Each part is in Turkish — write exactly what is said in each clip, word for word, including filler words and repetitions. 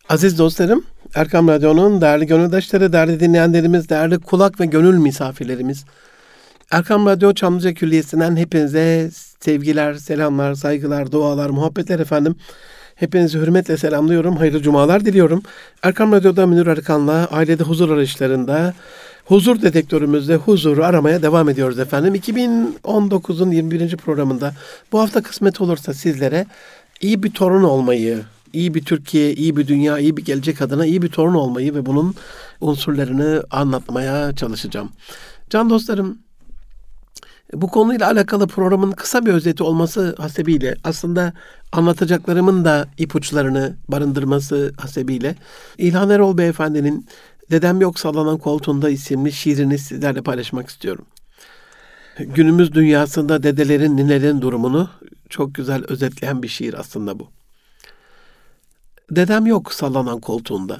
Aziz dostlarım, Erkam Radyo'nun değerli gönüldaşları, değerli dinleyenlerimiz, değerli kulak ve gönül misafirlerimiz. Erkam Radyo Çamlıca Külliyesi'nden hepinize sevgiler, selamlar, saygılar, dualar, muhabbetler efendim. Hepinizi hürmetle selamlıyorum, hayırlı cumalar diliyorum. Erkam Radyo'da Münir Arıkan'la ailede huzur arayışlarında, huzur dedektörümüzde huzuru aramaya devam ediyoruz efendim. iki bin on dokuzun yirmi birinci programında bu hafta kısmet olursa sizlere iyi bir torun olmayı, iyi bir Türkiye, iyi bir dünya, iyi bir gelecek adına iyi bir torun olmayı ve bunun unsurlarını anlatmaya çalışacağım. Can dostlarım, bu konuyla alakalı programın kısa bir özeti olması hasebiyle, aslında anlatacaklarımın da ipuçlarını barındırması hasebiyle İlhan Erol Beyefendi'nin "Dedem Yok Sallanan Koltuğunda" isimli şiirini sizlerle paylaşmak istiyorum. Günümüz dünyasında dedelerin, ninelerin durumunu çok güzel özetleyen bir şiir aslında bu. Dedem yok sallanan koltuğunda.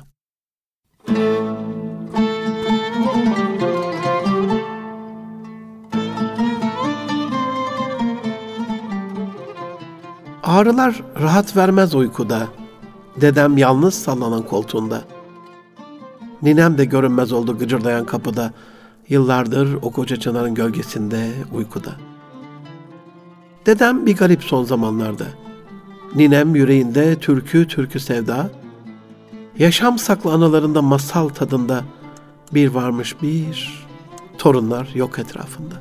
Ağrılar rahat vermez uykuda, dedem yalnız sallanan koltuğunda. Ninem de görünmez oldu gıcırdayan kapıda, yıllardır o koca çınarın gölgesinde uykuda. Dedem bir garip son zamanlarda, ninem yüreğinde türkü türkü sevda, yaşam saklı analarında masal tadında, bir varmış bir, torunlar yok etrafında.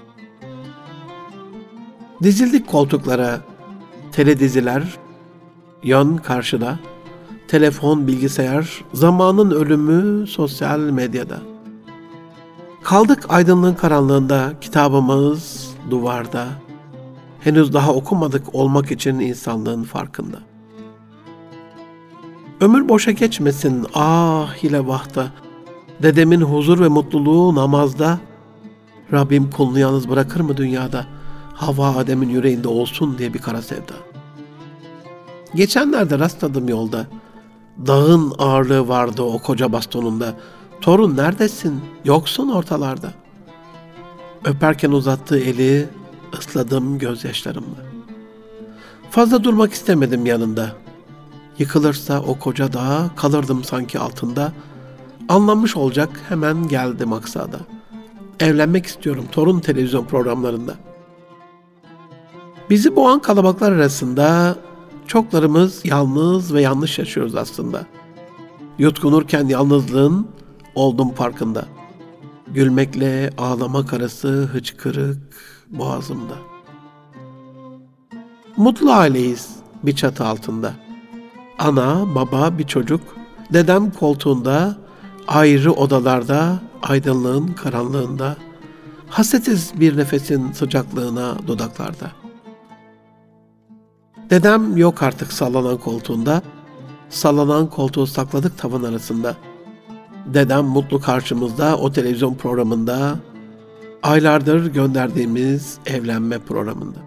Dizildik koltuklara, tele diziler, yan karşıda, telefon, bilgisayar, zamanın ölümü sosyal medyada. Kaldık aydınlığın karanlığında, kitabımız duvarda, henüz daha okumadık olmak için insanlığın farkında. Ömür boşa geçmesin ah ile vahda, dedemin huzur ve mutluluğu namazda, Rabbim kulunu yalnız bırakır mı dünyada, Havva Adem'in yüreğinde olsun diye bir kara sevda. Geçenlerde rastladım yolda, dağın ağırlığı vardı o koca bastonunda, torun neredesin, yoksun ortalarda. Öperken uzattığı eli ısladım gözyaşlarımla. Fazla durmak istemedim yanında. Yıkılırsa o koca dağ kalırdım sanki altında. Anlanmış olacak hemen geldim maksada. Evlenmek istiyorum torun televizyon programlarında. Bizi boğan kalabalıklar arasında çoklarımız yalnız ve yanlış yaşıyoruz aslında. Yutkunurken yalnızlığın oldum farkında. Gülmekle ağlamak arası hıçkırık boğazımda. Mutlu aileyiz bir çatı altında. Ana, baba, bir çocuk, dedem koltuğunda, ayrı odalarda, aydınlığın karanlığında, hasretiz bir nefesin sıcaklığına dudaklarda. Dedem yok artık sallanan koltuğunda, sallanan koltuğu sakladık tavan arasında. Dedem mutlu karşımızda o televizyon programında, aylardır gönderdiğimiz evlenme programında.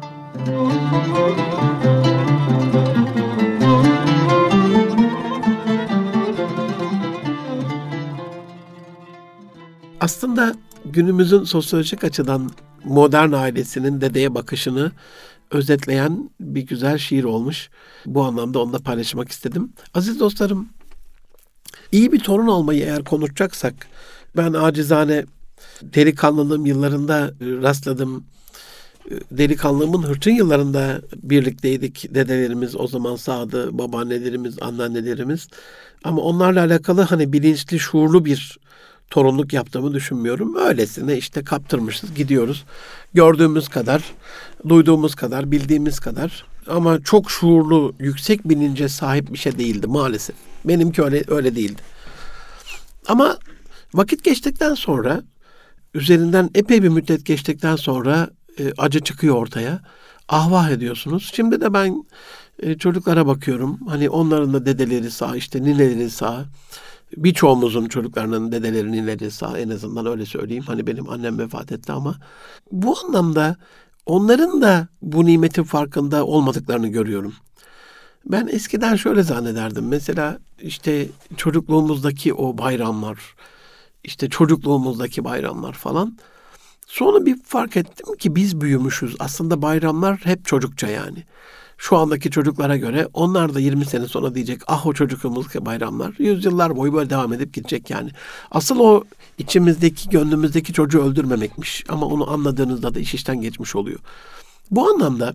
Aslında günümüzün sosyolojik açıdan modern ailesinin dedeye bakışını özetleyen bir güzel şiir olmuş. Bu anlamda onu da paylaşmak istedim. Aziz dostlarım, iyi bir torun olmayı eğer konuşacaksak, ben acizane delikanlılığım yıllarında rastladım. Delikanlılığımın hırçın yıllarında birlikteydik. Dedelerimiz o zaman sağdı, babaannelerimiz, anneannelerimiz. Ama onlarla alakalı hani bilinçli, şuurlu bir torunluk yaptığımı düşünmüyorum. Öylesine işte kaptırmışız, gidiyoruz. Gördüğümüz kadar, duyduğumuz kadar, bildiğimiz kadar. Ama çok şuurlu, yüksek bilince sahip bir şey değildi maalesef. Benimki öyle öyle değildi. Ama vakit geçtikten sonra, üzerinden epey bir müddet geçtikten sonra e, acı çıkıyor ortaya. Ahvah ediyorsunuz. Şimdi de ben e, çocuklara bakıyorum. Hani onların da dedeleri sağ, işte nineleri sağ. Birçoğumuzun çocuklarının dedeleri, nineleri sağ, en azından öyle söyleyeyim. Hani benim annem vefat etti ama bu anlamda onların da bu nimetin farkında olmadıklarını görüyorum. Ben eskiden şöyle zannederdim. Mesela işte çocukluğumuzdaki o bayramlar, işte çocukluğumuzdaki bayramlar falan. Sonra bir fark ettim ki biz büyümüşüz. Aslında bayramlar hep çocukça yani. şu andaki çocuklara göre onlar da yirmi sene sonra diyecek ah o çocukluğumuzki bayramlar. Yüzyıllar boyu böyle devam edip gidecek yani. Asıl o içimizdeki, gönlümüzdeki çocuğu öldürmemekmiş. Ama onu anladığınızda da iş işten geçmiş oluyor. Bu anlamda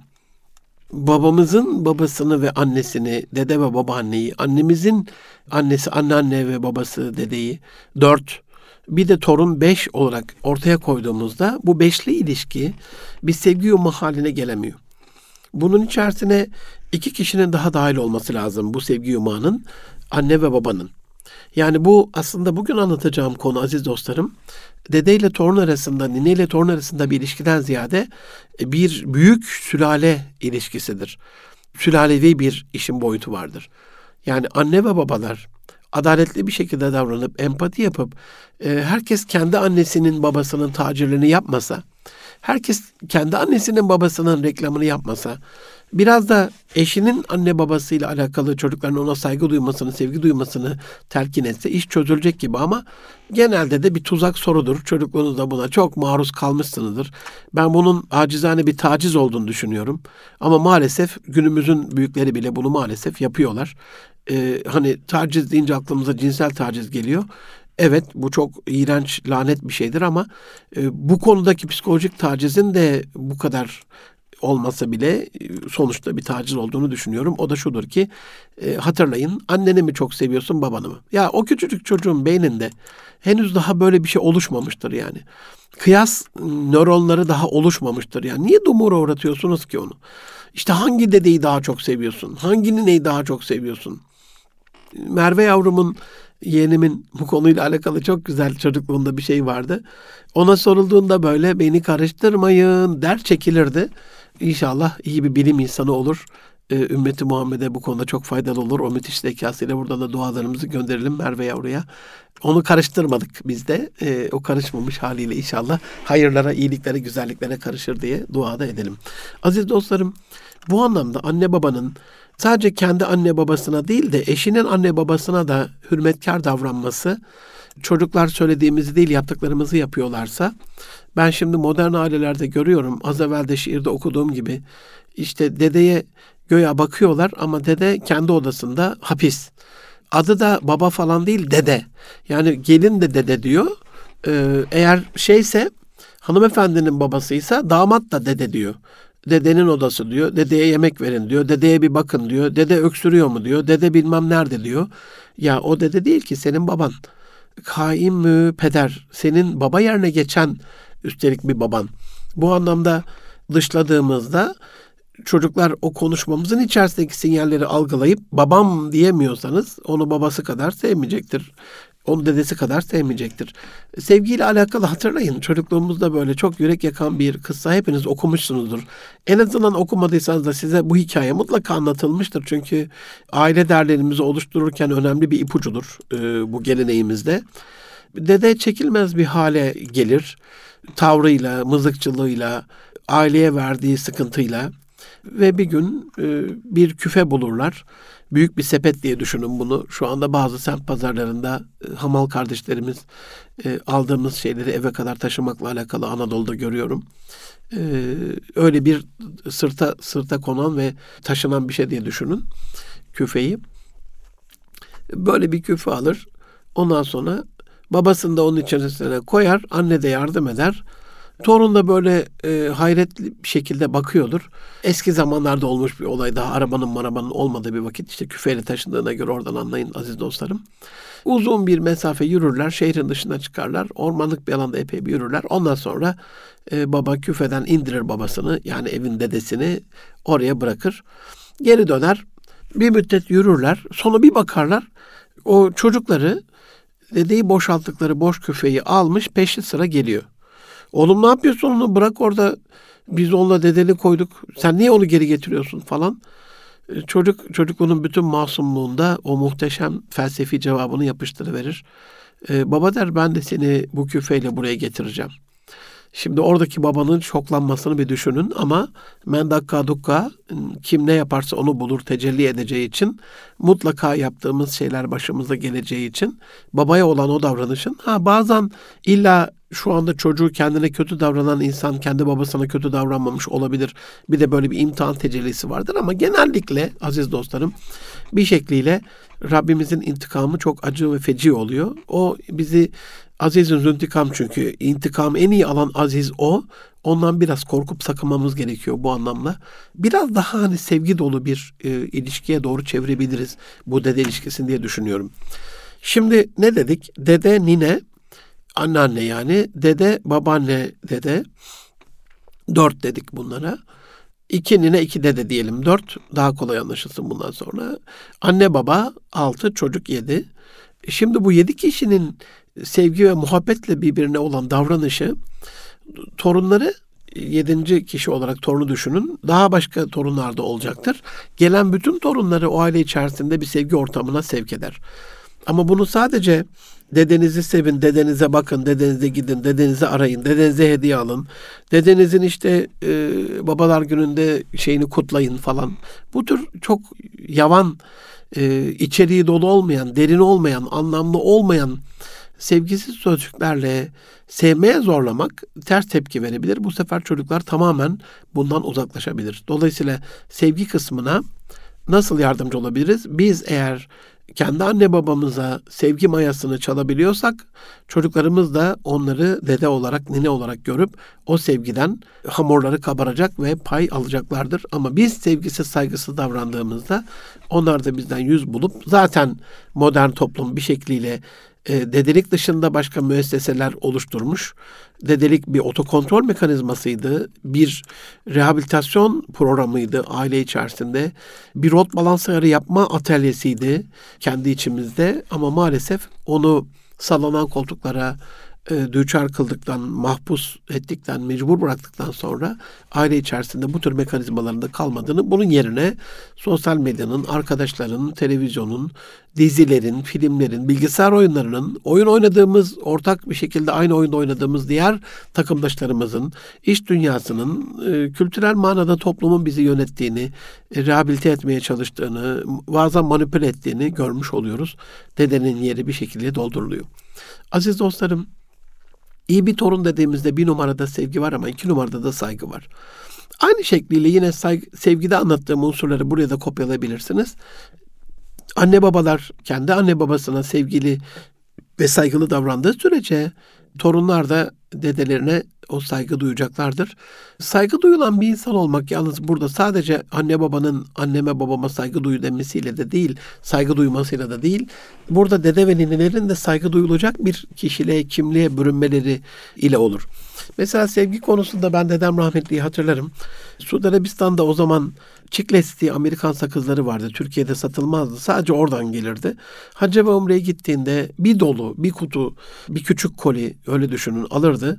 babamızın babasını ve annesini, dede ve babaanneyi, annemizin annesi, anneanne ve babası, dedeyi dört, bir de torun beş olarak ortaya koyduğumuzda bu beşli ilişki bir sevgi yumağı haline gelemiyor. Bunun içerisine iki kişinin daha dahil olması lazım bu sevgi yumağının, anne ve babanın. Yani bu aslında bugün anlatacağım konu aziz dostlarım, dede ile torun arasında, nine ile torun arasında bir ilişkiden ziyade bir büyük sülale ilişkisidir. Sülalevi bir işin boyutu vardır. Yani anne ve babalar adaletli bir şekilde davranıp, empati yapıp, e, herkes kendi annesinin babasının tacirliğini yapmasa, herkes kendi annesinin babasının reklamını yapmasa, biraz da eşinin anne babasıyla alakalı çocukların ona saygı duymasını, sevgi duymasını telkin etse iş çözülecek gibi, ama genelde de bir tuzak sorudur. Çocukluğunuzda buna çok maruz kalmışsınızdır. Ben bunun acizane bir taciz olduğunu düşünüyorum. Ama maalesef günümüzün büyükleri bile bunu maalesef yapıyorlar. Ee, hani taciz deyince aklımıza cinsel taciz geliyor. Evet, bu çok iğrenç, lanet bir şeydir ama e, bu konudaki psikolojik tacizin de bu kadar olmasa bile e, sonuçta bir taciz olduğunu düşünüyorum. O da şudur ki, e, hatırlayın, anneni mi çok seviyorsun, babanı mı? Ya o küçücük çocuğun beyninde henüz daha böyle bir şey oluşmamıştır yani. Kıyas nöronları daha oluşmamıştır yani. Niye dumura uğratıyorsunuz ki onu? İşte hangi dedeyi daha çok seviyorsun? Hangi nineyi daha çok seviyorsun? Merve yavrumun, yeğenimin bu konuyla alakalı çok güzel çocukluğunda bir şey vardı. Ona sorulduğunda böyle beni karıştırmayın der çekilirdi. İnşallah iyi bir bilim insanı olur. Ee, ümmeti Muhammed'e bu konuda çok faydalı olur. O müthiş zekasıyla buradan da dualarımızı gönderelim Merve yavruya. Onu karıştırmadık biz de. Ee, o karışmamış haliyle inşallah hayırlara, iyiliklere, güzelliklere karışır diye dua da edelim. Aziz dostlarım, bu anlamda anne babanın sadece kendi anne babasına değil de eşinin anne babasına da hürmetkar davranması, çocuklar söylediğimizi değil yaptıklarımızı yapıyorlarsa, ben şimdi modern ailelerde görüyorum, az evvel de şiirde okuduğum gibi, işte dedeye göğe bakıyorlar ama dede kendi odasında hapis. Adı da baba falan değil, dede. Yani gelin de dede diyor. Ee, eğer şeyse, hanımefendinin babasıysa damat da dede diyor. Dedenin odası diyor. Dedeye yemek verin diyor. Dedeye bir bakın diyor. Dede öksürüyor mu diyor. Dede bilmem nerede diyor. Ya o dede değil ki, senin baban. Kaim mü peder. Senin baba yerine geçen üstelik bir baban. Bu anlamda dışladığımızda çocuklar o konuşmamızın içerisindeki sinyalleri algılayıp babam diyemiyorsanız onu babası kadar sevmeyecektir. Onu dedesi kadar sevmeyecektir. Sevgiyle alakalı hatırlayın. Çocukluğumuzda böyle çok yürek yakan bir kıssa hepiniz okumuşsunuzdur. En azından okumadıysanız da size bu hikaye mutlaka anlatılmıştır. Çünkü aile değerlerimizi oluştururken önemli bir ipucudur e, bu geleneğimizde. Dede çekilmez bir hale gelir. Tavrıyla, mızıkçılığıyla, aileye verdiği sıkıntıyla ve bir gün e, bir küfe bulurlar. Büyük bir sepet diye düşünün bunu. Şu anda bazı semt pazarlarında e, hamal kardeşlerimiz e, aldığımız şeyleri eve kadar taşımakla alakalı Anadolu'da görüyorum. E, öyle bir sırta sırta konan ve taşınan bir şey diye düşünün küfeyi. Böyle bir küfe alır. Ondan sonra babasını da onun içerisine koyar. Anne de yardım eder. Torun da böyle e, hayretli bir şekilde bakıyordur. Eski zamanlarda olmuş bir olay, daha arabanın marabanın olmadığı bir vakit, işte küfeyle taşındığına göre oradan anlayın aziz dostlarım. Uzun bir mesafe yürürler, şehrin dışına çıkarlar, ormanlık bir alanda epey bir yürürler. Ondan sonra e, baba küfeden indirir babasını, yani evin dedesini oraya bırakır. Geri döner, bir müddet yürürler, sonra bir bakarlar o çocukları, dedeyi boşalttıkları boş küfeyi almış peşli sıra geliyor. Oğlum ne yapıyorsun, onu bırak orada, biz onunla dedeni koyduk, sen niye onu geri getiriyorsun falan. Çocuk çocukluğunun bütün masumluğunda o muhteşem felsefi cevabını yapıştırıverir. Ee, baba der, ben de seni bu küfeyle buraya getireceğim. Şimdi oradaki babanın şoklanmasını bir düşünün ama men dakka dukka, kim ne yaparsa onu bulur tecelli edeceği için, mutlaka yaptığımız şeyler başımıza geleceği için babaya olan o davranışın, ha bazen illa şu anda çocuğu kendine kötü davranan insan kendi babasına kötü davranmamış olabilir. Bir de böyle bir imtihan tecellisi vardır ama genellikle aziz dostlarım bir şekliyle Rabbimizin intikamı çok acı ve feci oluyor. O bizi azizün züntikam, çünkü intikam en iyi alan aziz o. Ondan biraz korkup sakınmamız gerekiyor bu anlamda. Biraz daha hani sevgi dolu bir e, ilişkiye doğru çevirebiliriz bu dede ilişkisini diye düşünüyorum. Şimdi ne dedik? Dede, nine, anneanne yani. Dede, babaanne, dede. Dört dedik bunlara. İki nine, iki dede diyelim. Dört, daha kolay anlaşılsın bundan sonra. Anne, baba, altı, çocuk, yedi. Şimdi bu yedi kişinin sevgi ve muhabbetle birbirine olan davranışı, torunları yedinci kişi olarak torunu düşünün. Daha başka torunlar da olacaktır. Gelen bütün torunları o aile içerisinde bir sevgi ortamına sevk eder. Ama bunu sadece dedenizi sevin, dedenize bakın, dedenize gidin, dedenizi arayın, dedenize hediye alın, dedenizin işte e, babalar gününde şeyini kutlayın falan. Bu tür çok yavan, e, içeriği dolu olmayan, derin olmayan, anlamlı olmayan sevgisiz sözcüklerle sevmeye zorlamak ters tepki verebilir. Bu sefer çocuklar tamamen bundan uzaklaşabilir. Dolayısıyla sevgi kısmına nasıl yardımcı olabiliriz? Biz eğer kendi anne babamıza sevgi mayasını çalabiliyorsak, çocuklarımız da onları dede olarak, nine olarak görüp o sevgiden hamurları kabaracak ve pay alacaklardır. Ama biz sevgisiz, saygısız davrandığımızda onlar da bizden yüz bulup, zaten modern toplum bir şekliyle e, dedelik dışında başka müesseseler oluşturmuş. Dedelik bir otokontrol mekanizmasıydı, bir rehabilitasyon programıydı aile içerisinde, bir rot balans ayarı yapma atölyesiydi kendi içimizde, ama maalesef onu sallanan koltuklara e, düçar kıldıktan, mahpus ettikten, mecbur bıraktıktan sonra aile içerisinde bu tür mekanizmaların da kalmadığını, bunun yerine sosyal medyanın, arkadaşların, televizyonun, dizilerin, filmlerin, bilgisayar oyunlarının, oyun oynadığımız, ortak bir şekilde aynı oyunda oynadığımız diğer takımdaşlarımızın, iş dünyasının, e, kültürel manada toplumun bizi yönettiğini, e, rehabilite etmeye çalıştığını, bazen manipüle ettiğini görmüş oluyoruz. Dedenin yeri bir şekilde dolduruluyor. Aziz dostlarım, İyi bir torun dediğimizde bir numarada sevgi var ama iki numarada da saygı var. Aynı şekliyle yine saygı, sevgide anlattığım unsurları buraya da kopyalayabilirsiniz. Anne babalar kendi anne babasına sevgili ve saygılı davrandığı sürece torunlar da dedelerine o saygı duyacaklardır. Saygı duyulan bir insan olmak yalnız burada sadece anne babanın anneme babama saygı duyu demesiyle de değil, saygı duymasıyla da değil. Burada dede ve ninelerin de saygı duyulacak bir kişiliğe, kimliğe bürünmeleri ile olur. Mesela sevgi konusunda ben dedem rahmetliyi hatırlarım. Suudi Arabistan'da o zaman Çikles diye Amerikan sakızları vardı. Türkiye'de satılmazdı. Sadece oradan gelirdi. Hacca ve Umre'ye gittiğinde bir dolu, bir kutu, bir küçük koli, öyle düşünün, alırdı.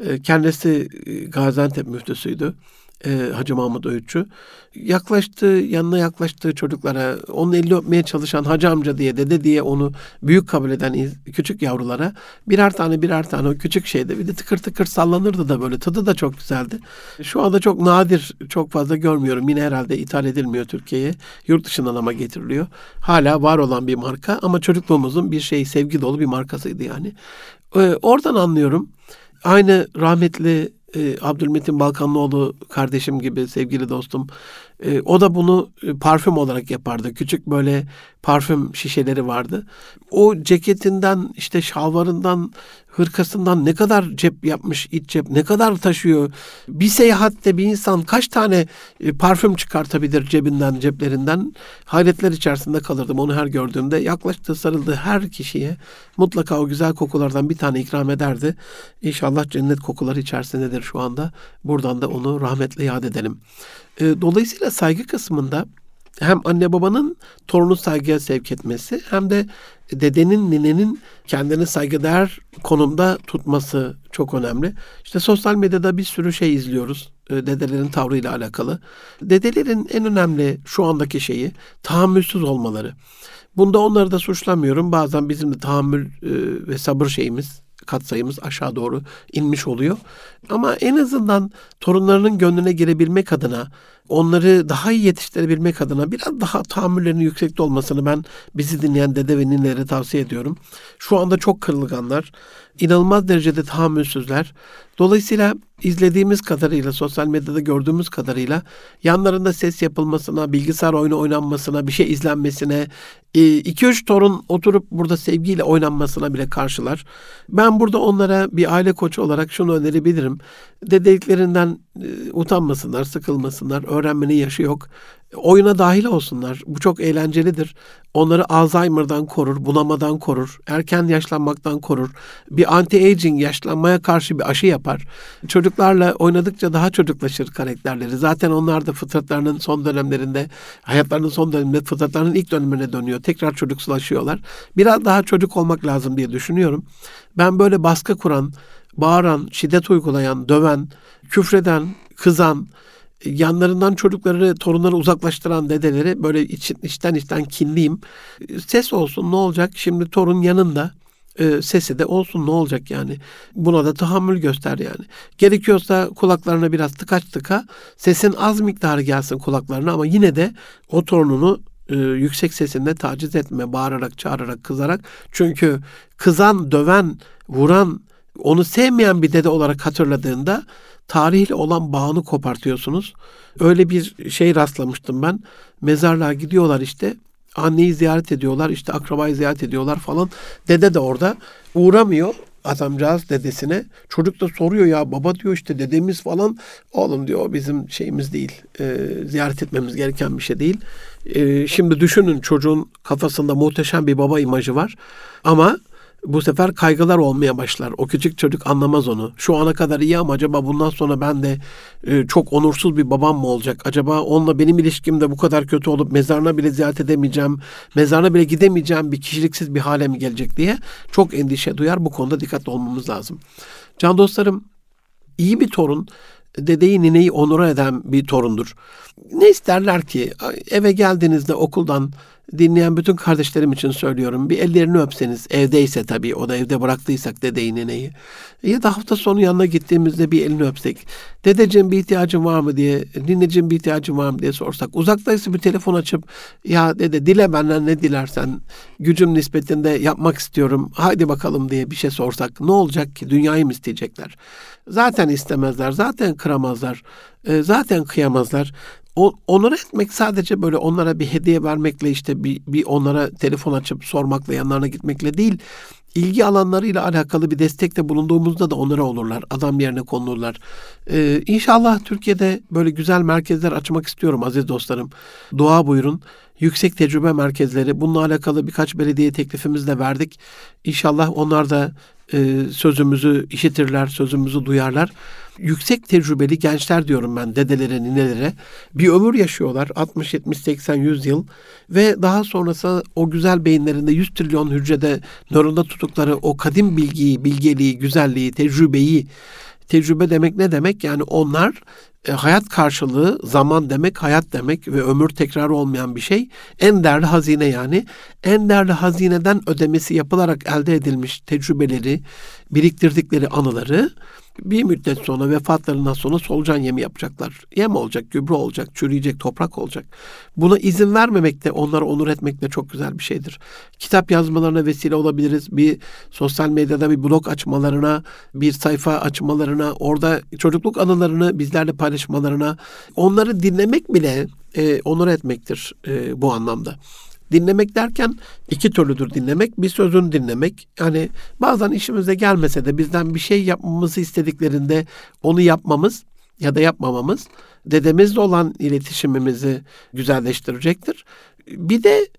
Kendisi Gaziantep müftüsüydü. E, Hacı Mahmut Öğütçü. Yaklaştı, yanına yaklaştığı çocuklara, onun elini öpmeye çalışan hacı amca diye, dede diye onu büyük kabul eden küçük yavrulara birer tane birer tane o küçük şeyde bir de tıkır tıkır sallanırdı da, böyle tadı da çok güzeldi. Şu anda çok nadir, çok fazla görmüyorum. Yine herhalde ithal edilmiyor Türkiye'ye. Yurt dışından ama getiriliyor. Hala var olan bir marka ama çocukluğumuzun bir şey, sevgi dolu bir markasıydı yani. E, oradan anlıyorum. Aynı rahmetli e, Abdülmetin Balkanlıoğlu kardeşim gibi, sevgili dostum. E, o da bunu e, parfüm olarak yapardı. Küçük böyle parfüm şişeleri vardı. O ceketinden, işte şalvarından, hırkasından ne kadar cep yapmış, iç cep, ne kadar taşıyor. Bir seyahatte bir insan kaç tane e, parfüm çıkartabilir cebinden, ceplerinden? Hayretler içerisinde kalırdım onu her gördüğümde. Yaklaştığı, sarıldığı her kişiye mutlaka o güzel kokulardan bir tane ikram ederdi. İnşallah cennet kokuları içerisindedir şu anda. Buradan da onu rahmetle yad edelim. E, dolayısıyla saygı kısmında hem anne babanın torunu saygıya sevk etmesi, hem de dedenin, ninenin kendini saygıdeğer konumda tutması çok önemli. İşte sosyal medyada bir sürü şey izliyoruz dedelerin tavrıyla alakalı. Dedelerin en önemli şu andaki şeyi tahammülsüz olmaları. Bunda onları da suçlamıyorum. Bazen bizim de tahammül ve sabır şeyimiz, katsayımız aşağı doğru inmiş oluyor. Ama en azından torunlarının gönlüne girebilmek adına onları daha iyi yetiştirebilmek adına biraz daha tahammüllerinin yüksekte olmasını ben bizi dinleyen dede ve ninelere tavsiye ediyorum. Şu anda çok kırılganlar, inanılmaz derecede tahammülsüzler. Dolayısıyla izlediğimiz kadarıyla, sosyal medyada gördüğümüz kadarıyla yanlarında ses yapılmasına, bilgisayar oyunu oynanmasına, bir şey izlenmesine, iki üç torun oturup burada sevgiyle oynanmasına bile karşılar. Ben burada onlara bir aile koçu olarak şunu önerebilirim. Dedeliklerinden utanmasınlar, sıkılmasınlar, öğrenmenin yaşı yok. Oyuna dahil olsunlar. Bu çok eğlencelidir. Onları Alzheimer'dan korur, bunamadan korur, erken yaşlanmaktan korur. Bir anti-aging, yaşlanmaya karşı bir aşı yapar. Çocuklarla oynadıkça daha çocuklaşır karakterleri. Zaten onlar da fıtratlarının son dönemlerinde, hayatlarının son döneminde fıtratlarının ilk dönemine dönüyor. Tekrar çocuksulaşıyorlar. Biraz daha çocuk olmak lazım diye düşünüyorum. Ben böyle baskı kuran, bağıran, şiddet uygulayan, döven, küfreden, kızan, yanlarından çocukları, torunları uzaklaştıran dedeleri böyle iç, içten içten kinliyim. Ses olsun ne olacak? Şimdi torun yanında. E, sesi de olsun ne olacak yani? Buna da tahammül göster yani. Gerekiyorsa kulaklarına biraz tıkaç tıka, sesin az miktarı gelsin kulaklarına ama yine de o torununu e, yüksek sesinde taciz etme, bağırarak, çağırarak, kızarak. Çünkü kızan, döven, vuran, onu sevmeyen bir dede olarak hatırladığında tarihle olan bağını kopartıyorsunuz. Öyle bir şey rastlamıştım ben. Mezarlığa gidiyorlar işte. Anneyi ziyaret ediyorlar, işte akrabayı ziyaret ediyorlar falan. Dede de orada uğramıyor adamcağız dedesine. Çocuk da soruyor ya baba diyor işte dedemiz falan. Oğlum diyor bizim şeyimiz değil. E, ziyaret etmemiz gereken bir şey değil. E, şimdi düşünün çocuğun kafasında muhteşem bir baba imajı var. Ama bu sefer kaygılar olmaya başlar. O küçük çocuk anlamaz onu. Şu ana kadar iyi ama acaba bundan sonra ben de e, çok onursuz bir babam mı olacak? Acaba onunla benim ilişkim de bu kadar kötü olup mezarına bile ziyaret edemeyeceğim, mezarına bile gidemeyeceğim bir kişiliksiz bir hale mi gelecek diye çok endişe duyar. Bu konuda dikkatli olmamız lazım. Can dostlarım, iyi bir torun dedeyi nineyi onur eden bir torundur. Ne isterler ki? Eve geldiğinizde okuldan dinleyen bütün kardeşlerim için söylüyorum. Bir ellerini öpseniz, evdeyse tabii, o da evde bıraktıysak dedeyi nineyi. Ya da hafta sonu yanına gittiğimizde bir elini öpsek. Dedeciğim bir ihtiyacın var mı diye, nineciğim bir ihtiyacın var mı diye sorsak. Uzaktaysa bir telefon açıp, ya dede dile benden ne dilersen, gücüm nispetinde yapmak istiyorum, haydi bakalım diye bir şey sorsak. Ne olacak ki? Dünyayı mı isteyecekler? Zaten istemezler, zaten kıramazlar, zaten kıyamazlar. O, onları etmek sadece böyle onlara bir hediye vermekle, işte bir, bir onlara telefon açıp sormakla, yanlarına gitmekle değil, ilgi alanlarıyla alakalı bir destekte bulunduğumuzda da onlara olurlar. Adam yerine konulurlar. Ee, İnşallah Türkiye'de böyle güzel merkezler açmak istiyorum aziz dostlarım. Dua buyurun. Yüksek tecrübe merkezleri. Bununla alakalı birkaç belediye teklifimiz de verdik. İnşallah onlar da e, sözümüzü işitirler, sözümüzü duyarlar. Yüksek tecrübeli gençler diyorum ben dedelere, ninelere. Bir ömür yaşıyorlar. altmış, yetmiş, seksen, yüz yıl. Ve daha sonrası o güzel beyinlerinde yüz trilyon hücrede nöronda tuttukları o kadim bilgiyi, bilgeliği, güzelliği, tecrübeyi, tecrübe demek ne demek? Yani onlar e, hayat karşılığı, zaman demek, hayat demek ve ömür tekrar olmayan bir şey. En değerli hazine yani. En değerli hazineden ödemesi yapılarak elde edilmiş tecrübeleri, biriktirdikleri anıları bir müddet sonra, vefatlarından sonra solucan yemi yapacaklar. Yem olacak, gübre olacak, çürüyecek, toprak olacak. Buna izin vermemek de, onları onur etmek de çok güzel bir şeydir. Kitap yazmalarına vesile olabiliriz. Bir sosyal medyada bir blog açmalarına, bir sayfa açmalarına, orada çocukluk anılarını bizlerle paylaşmalarına, onları dinlemek bile e, onur etmektir e, bu anlamda. Dinlemek derken iki türlüdür dinlemek. Bir sözünü dinlemek. Yani bazen işimize gelmese de bizden bir şey yapmamızı istediklerinde onu yapmamız ya da yapmamamız dedemizle olan iletişimimizi güzelleştirecektir. Bir de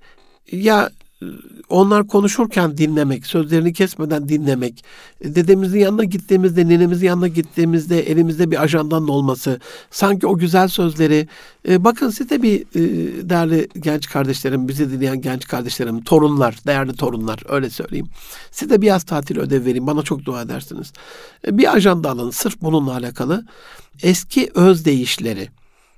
ya onlar konuşurken dinlemek, sözlerini kesmeden dinlemek, dedemizin yanına gittiğimizde, nenemizin yanına gittiğimizde elimizde bir ajandanın olması, sanki o güzel sözleri, e, bakın size bir e, değerli genç kardeşlerim, bizi dinleyen genç kardeşlerim, torunlar, değerli torunlar, öyle söyleyeyim. Size bir yaz tatil ödev vereyim, bana çok dua edersiniz. E, bir ajanda alın, sırf bununla alakalı. Eski özdeyişleri,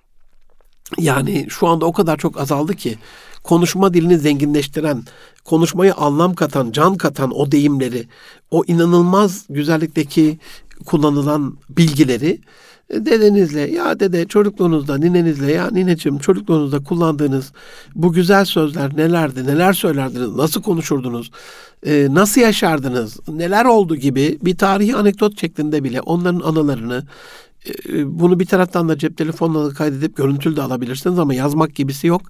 yani şu anda o kadar çok azaldı ki, konuşma dilini zenginleştiren, konuşmaya anlam katan, can katan o deyimleri, o inanılmaz güzellikteki kullanılan bilgileri E, Dedenizle, ya dede çocukluğunuzda, ninenizle, ya nineciğim çocukluğunuzda kullandığınız bu güzel sözler nelerdi, neler söylerdiniz, nasıl konuşurdunuz, e, nasıl yaşardınız, neler oldu gibi bir tarihi anekdot şeklinde bile onların anılarını, e, bunu bir taraftan da cep telefonla da kaydedip görüntülü de alabilirsiniz ama yazmak gibisi yok.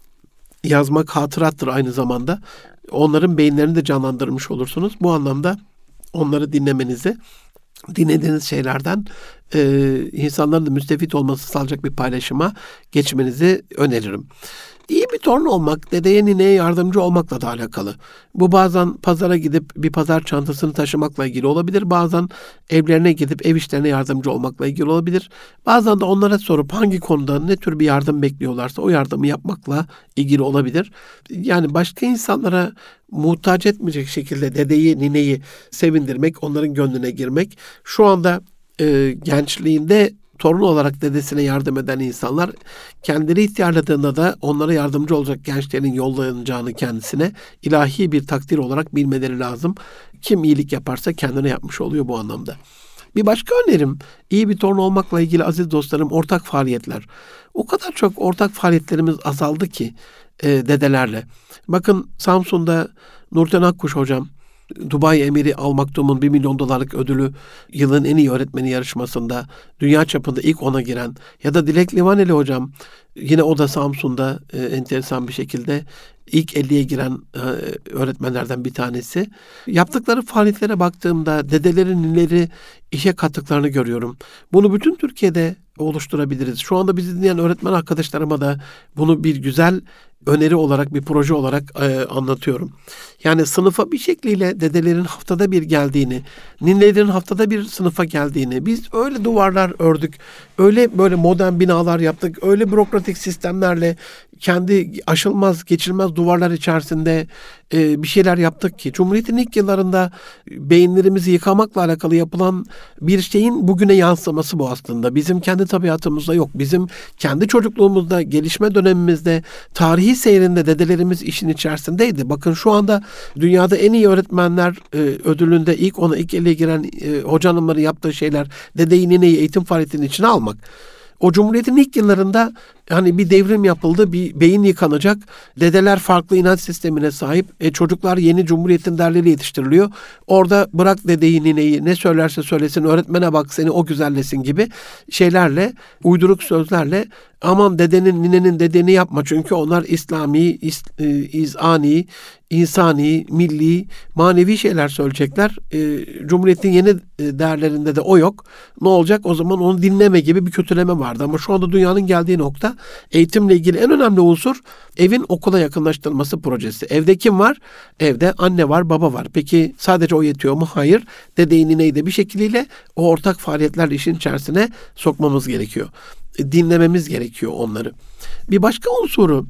Yazmak hatırattır aynı zamanda. Onların beyinlerini de canlandırmış olursunuz. Bu anlamda onları dinlemenizi, dinlediğiniz şeylerden e, insanların da müstefit olması sağlayacak bir paylaşıma geçmenizi öneririm. İyi bir torun olmak, dedeye nineye yardımcı olmakla da alakalı. Bu bazen pazara gidip bir pazar çantasını taşımakla ilgili olabilir. Bazen evlerine gidip ev işlerine yardımcı olmakla ilgili olabilir. Bazen de onlara sorup hangi konuda ne tür bir yardım bekliyorlarsa o yardımı yapmakla ilgili olabilir. Yani başka insanlara muhtaç etmeyecek şekilde dedeyi, nineyi sevindirmek, onların gönlüne girmek. Şu anda e, gençliğinde torun olarak dedesine yardım eden insanlar kendileri ihtiyarladığında da onlara yardımcı olacak gençlerin yollanacağını kendisine ilahi bir takdir olarak bilmeleri lazım. Kim iyilik yaparsa kendine yapmış oluyor bu anlamda. Bir başka önerim, iyi bir torun olmakla ilgili aziz dostlarım, ortak faaliyetler. O kadar çok ortak faaliyetlerimiz azaldı ki e, dedelerle. Bakın Samsun'da Nurten Akkuş hocam, Dubai Emiri Al Maktum'un bir milyon dolarlık ödülü yılın en iyi öğretmeni yarışmasında dünya çapında ilk ona giren, ya da Dilek Livaneli hocam, yine o da Samsun'da e, enteresan bir şekilde ilk elliye giren e, öğretmenlerden bir tanesi. Yaptıkları faaliyetlere baktığımda dedelerin, nineleri işe kattıklarını görüyorum. Bunu bütün Türkiye'de oluşturabiliriz. Şu anda bizi dinleyen öğretmen arkadaşlarıma da bunu bir güzel öneri olarak, bir proje olarak e, anlatıyorum. Yani sınıfa bir şekliyle dedelerin haftada bir geldiğini, ninelerin haftada bir sınıfa geldiğini, biz öyle duvarlar ördük, öyle böyle modern binalar yaptık, öyle bürokratik sistemlerle kendi aşılmaz, geçilmez duvarlar içerisinde e, bir şeyler yaptık ki Cumhuriyet'in ilk yıllarında beyinlerimizi yıkamakla alakalı yapılan bir şeyin bugüne yansıması bu aslında. Bizim kendi tabiatımızda yok. Bizim kendi çocukluğumuzda, gelişme dönemimizde, tarihi seyrinde dedelerimiz işin içerisindeydi. Bakın şu anda dünyada en iyi öğretmenler e, ödülünde ilk ona, ilk ele giren e, hoca hanımların yaptığı şeyler, dedeyi, nineyi eğitim faaliyetinin içine almak. O Cumhuriyet'in ilk yıllarında hani bir devrim yapıldı, bir beyin yıkanacak. Dedeler farklı inanç sistemine sahip. E, çocuklar yeni Cumhuriyet'in derleriyle yetiştiriliyor. Orada bırak dedeyi, nineyi, ne söylerse söylesin, öğretmene bak seni o güzellesin gibi şeylerle, uyduruk sözlerle, aman dedenin, ninenin dedeni yapma çünkü onlar İslami, is, e, izani, insani, milli, manevi şeyler söyleyecekler. E, Cumhuriyet'in yeni e, değerlerinde de o yok. Ne olacak? O zaman onu dinleme gibi bir kötüleme vardı. Ama şu anda dünyanın geldiği nokta, eğitimle ilgili en önemli unsur evin okula yakınlaştırılması projesi. Evde kim var? Evde anne var, baba var. Peki sadece o yetiyor mu? Hayır. Dedeyi, nineyi de bir şekliyle o ortak faaliyetlerle işin içerisine sokmamız gerekiyor. Dinlememiz gerekiyor onları. Bir başka unsuru,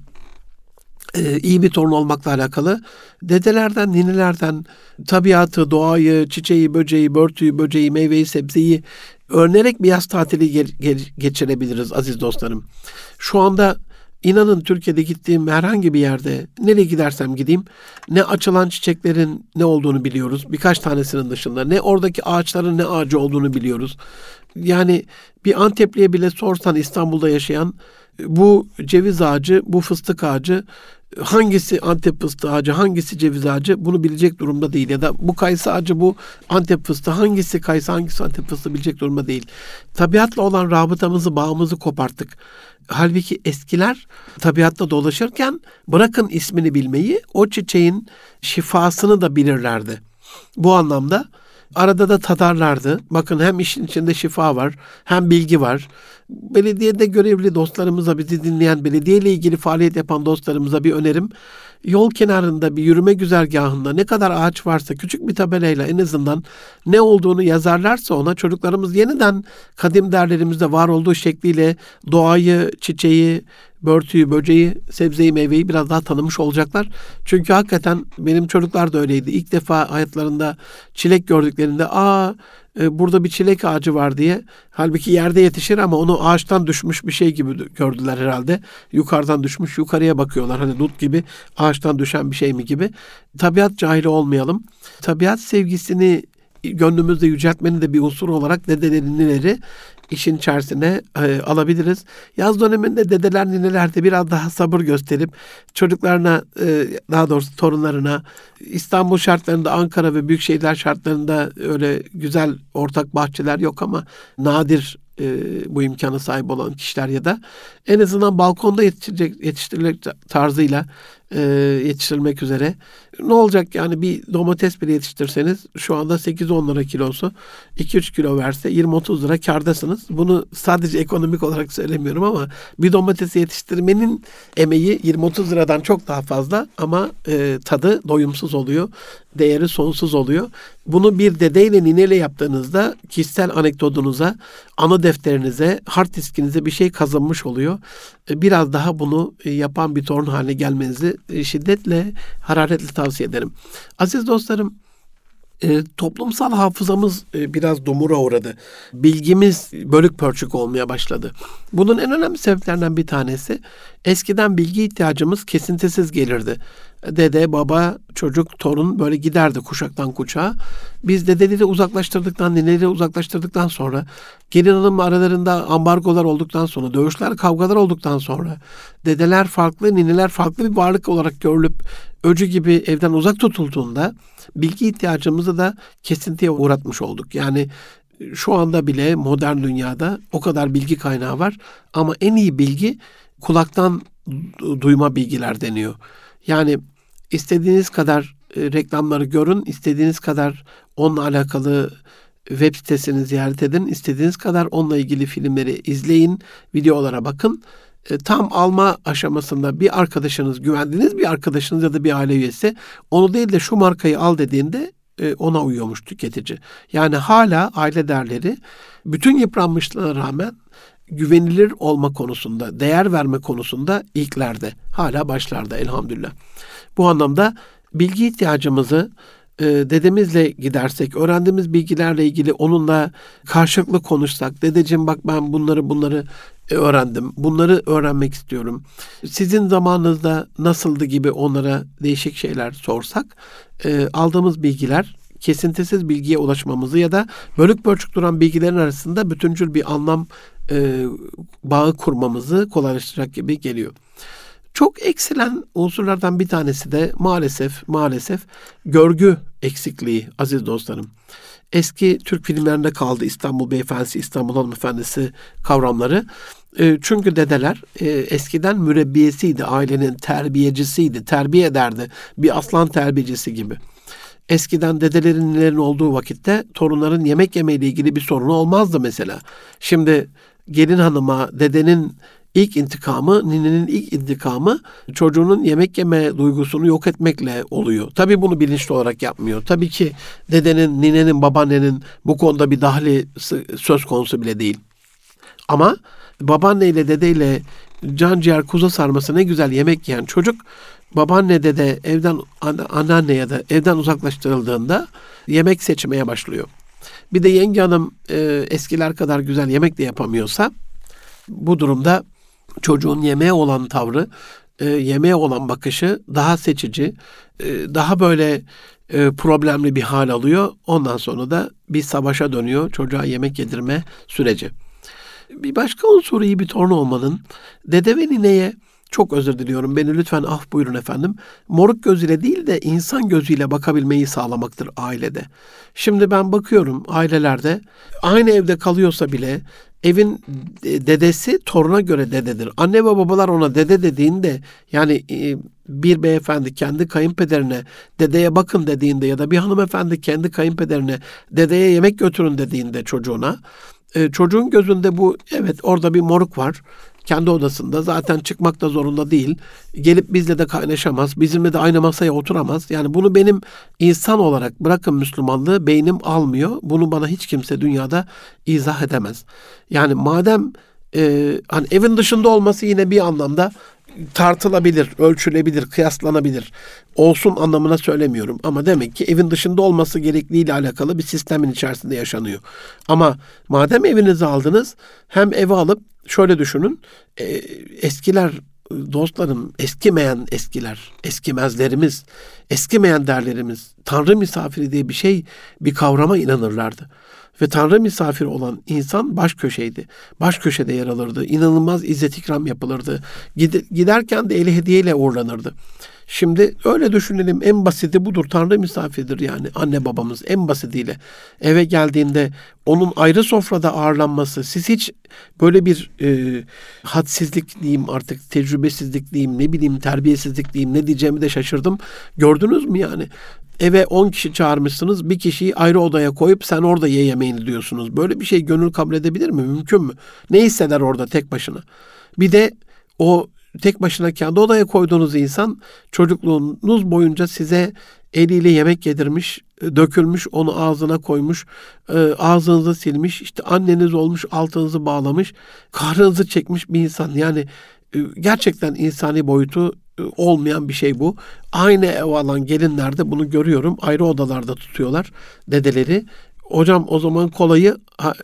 e, iyi bir torun olmakla alakalı, dedelerden, ninelerden tabiatı, doğayı, çiçeği, böceği, börtüyü, böceği, meyveyi, sebzeyi öğrenerek bir yaz tatili ge- ge- geçirebiliriz aziz dostlarım. Şu anda İnanın Türkiye'de gittiğim herhangi bir yerde, nereye gidersem gideyim, ne açılan çiçeklerin ne olduğunu biliyoruz. Birkaç tanesinin dışında. Ne oradaki ağaçların ne ağacı olduğunu biliyoruz. Yani bir Antepli'ye bile sorsan, İstanbul'da yaşayan, bu ceviz ağacı, bu fıstık ağacı, hangisi Antep fıstığı ağacı, hangisi ceviz ağacı bunu bilecek durumda değil. Ya da bu kayısı ağacı, bu Antep fıstığı, hangisi kayısı, hangisi Antep fıstığı bilecek durumda değil. Tabiatla olan rabıtamızı, bağımızı koparttık. Halbuki eskiler tabiatta dolaşırken bırakın ismini bilmeyi, o çiçeğin şifasını da bilirlerdi. Bu anlamda arada da tadarlardı. Bakın hem işin içinde şifa var, hem bilgi var. Belediyede görevli dostlarımıza, bizi dinleyen, belediyeyle ilgili faaliyet yapan dostlarımıza bir önerim. Yol kenarında bir yürüme güzergahında ne kadar ağaç varsa küçük bir tabelayla en azından ne olduğunu yazarlarsa ona, çocuklarımız yeniden kadim değerlerimizde var olduğu şekliyle doğayı, çiçeği, börtüyü, böceği, sebzeyi, meyveyi biraz daha tanımış olacaklar. Çünkü hakikaten benim çocuklar da öyleydi. İlk defa hayatlarında çilek gördüklerinde aa e, burada bir çilek ağacı var diye, halbuki yerde yetişir ama onu ağaçtan düşmüş bir şey gibi gördüler herhalde. Yukarıdan düşmüş, yukarıya bakıyorlar. Hani dut gibi ağaçtan düşen bir şey mi gibi. Tabiat cahili olmayalım. Tabiat sevgisini gönlümüzde yüceltmenin de bir unsur olarak dedelerini işin içerisine e, alabiliriz. Yaz döneminde dedeler, nineler de biraz daha sabır gösterip çocuklarına, e, daha doğrusu torunlarına, İstanbul şartlarında, Ankara ve büyük şehirler şartlarında öyle güzel ortak bahçeler yok ama nadir e, bu imkana sahip olan kişiler ya da en azından balkonda yetiştirecek, yetiştirilecek tarzıyla e, yetiştirilmek üzere. Ne olacak yani, bir domates bile yetiştirseniz şu anda sekiz on lira kilosu, iki üç kilo verse yirmi otuz lira kârdasınız. Bunu sadece ekonomik olarak söylemiyorum ama bir domatesi yetiştirmenin emeği yirmi otuz liradan çok daha fazla ama e, tadı doyumsuz oluyor. Değeri sonsuz oluyor. Bunu bir dedeyle, nineyle yaptığınızda kişisel anekdotunuza, anı defterinize, hard diskinize bir şey kazanmış oluyor. Biraz daha bunu yapan bir torun haline gelmenizi şiddetle, hararetle tavsiye ederim. Aziz dostlarım, E, toplumsal hafızamız e, biraz dumura uğradı. Bilgimiz bölük pörçük olmaya başladı. Bunun en önemli sebeplerinden bir tanesi, eskiden bilgi ihtiyacımız kesintisiz gelirdi. Dede, baba, çocuk, torun böyle giderdi kuşaktan kuşağa. Biz dedeleri uzaklaştırdıktan, nineleri uzaklaştırdıktan sonra, gelin hanım aralarında ambargolar olduktan sonra, dövüşler, kavgalar olduktan sonra, dedeler farklı, nineler farklı bir varlık olarak görülüp öcü gibi evden uzak tutulduğunda bilgi ihtiyacımızı da kesintiye uğratmış olduk. Yani şu anda bile modern dünyada o kadar bilgi kaynağı var ama en iyi bilgi kulaktan duyma bilgiler deniyor. Yani istediğiniz kadar e, reklamları görün, istediğiniz kadar onunla alakalı web sitesini ziyaret edin, istediğiniz kadar onunla ilgili filmleri izleyin, videolara bakın. E, tam alma aşamasında bir arkadaşınız, güvendiğiniz bir arkadaşınız ya da bir aile üyesi onu değil de şu markayı al dediğinde e, ona uyuyormuş tüketici. Yani hala aile değerleri bütün yıpranmışlığına rağmen güvenilir olma konusunda, değer verme konusunda ilklerde, hala başlarda elhamdülillah. Bu anlamda bilgi ihtiyacımızı e, dedemizle gidersek, öğrendiğimiz bilgilerle ilgili onunla karşılıklı konuşsak, dedeciğim bak ben bunları bunları öğrendim, bunları öğrenmek istiyorum, sizin zamanınızda nasıldı gibi onlara değişik şeyler sorsak, e, aldığımız bilgiler kesintisiz bilgiye ulaşmamızı ya da bölük pörçük duran bilgilerin arasında bütüncül bir anlam e, bağı kurmamızı kolaylaştıracak gibi geliyor. Çok eksilen unsurlardan bir tanesi de maalesef maalesef görgü eksikliği aziz dostlarım. Eski Türk filmlerinde kaldı İstanbul Beyefendisi, İstanbul Hanımefendisi kavramları. E, çünkü dedeler e, eskiden mürebbiyesiydi, ailenin terbiyecisiydi, terbiye ederdi. Bir aslan terbiyecisi gibi. Eskiden dedelerin, ninelerin olduğu vakitte torunların yemek yemeyle ilgili bir sorunu olmazdı mesela. Şimdi gelin hanıma dedenin ilk intikamı, ninenin ilk intikamı çocuğunun yemek yeme duygusunu yok etmekle oluyor. Tabii bunu bilinçli olarak yapmıyor. Tabii ki dedenin, ninenin, babaannenin bu konuda bir dahli söz konusu bile değil. Ama babaanneyle, dedeyle can ciğer kuzu sarması ne güzel yemek yiyen çocuk, babaanne, dede evden, anneanne ya da evden uzaklaştırıldığında yemek seçmeye başlıyor. Bir de yenge hanım e, eskiler kadar güzel yemek de yapamıyorsa, bu durumda çocuğun yemeğe olan tavrı, e, yemeğe olan bakışı daha seçici, e, daha böyle e, problemli bir hal alıyor. Ondan sonra da bir savaşa dönüyor çocuğa yemek yedirme süreci. Bir başka unsur iyi bir torun olmanın, dede ve nineye, çok özür diliyorum, beni lütfen af buyurun efendim, moruk gözüyle değil de insan gözüyle bakabilmeyi sağlamaktır ailede. Şimdi ben bakıyorum ailelerde aynı evde kalıyorsa bile evin dedesi toruna göre dededir. Anne ve babalar ona dede dediğinde, yani bir beyefendi kendi kayınpederine dedeye bakın dediğinde ya da bir hanımefendi kendi kayınpederine dedeye yemek götürün dediğinde çocuğuna, çocuğun gözünde bu, evet orada bir moruk var. Kendi odasında zaten çıkmak da zorunda değil. Gelip bizle de kaynaşamaz. Bizimle de aynı masaya oturamaz. Yani bunu benim insan olarak, bırakın Müslümanlığı, beynim almıyor. Bunu bana hiç kimse dünyada izah edemez. Yani madem e, hani evin dışında olması yine bir anlamda tartılabilir, ölçülebilir, kıyaslanabilir. Olsun anlamına söylemiyorum. Ama demek ki evin dışında olması gerektiğiyle alakalı bir sistemin içerisinde yaşanıyor. Ama madem evinizi aldınız, hem eve alıp şöyle düşünün, e, eskiler, dostlarım, eskimeyen eskiler, eskimezlerimiz, eskimeyen derlerimiz, Tanrı misafiri diye bir şey, bir kavrama inanırlardı. Ve Tanrı misafiri olan insan baş köşeydi. Baş köşede yer alırdı. İnanılmaz izzet ikram yapılırdı. Giderken de eli hediyeyle uğurlanırdı. Şimdi öyle düşünelim, en basiti budur. Tanrı misafiridir yani anne babamız en basitiyle. Eve geldiğinde onun ayrı sofrada ağırlanması, siz hiç böyle bir e, hadsizlik diyeyim artık, tecrübesizlik diyeyim, ne bileyim terbiyesizlik diyeyim, ne diyeceğimi de şaşırdım. Gördünüz mü yani? Eve on kişi çağırmışsınız, bir kişiyi ayrı odaya koyup sen orada ye yemeğini diyorsunuz. Böyle bir şey gönül kabul edebilir mi? Mümkün mü? Ne hisseder orada tek başına? Bir de o tek başına kendi odaya koyduğunuz insan çocukluğunuz boyunca size eliyle yemek yedirmiş, dökülmüş, onu ağzına koymuş, ağzınızı silmiş, işte anneniz olmuş, altınızı bağlamış, kahrınızı çekmiş bir insan. Yani gerçekten insani boyutu olmayan bir şey bu. Aynı ev alan gelinlerde bunu görüyorum. Ayrı odalarda tutuyorlar dedeleri. Hocam o zaman kolayı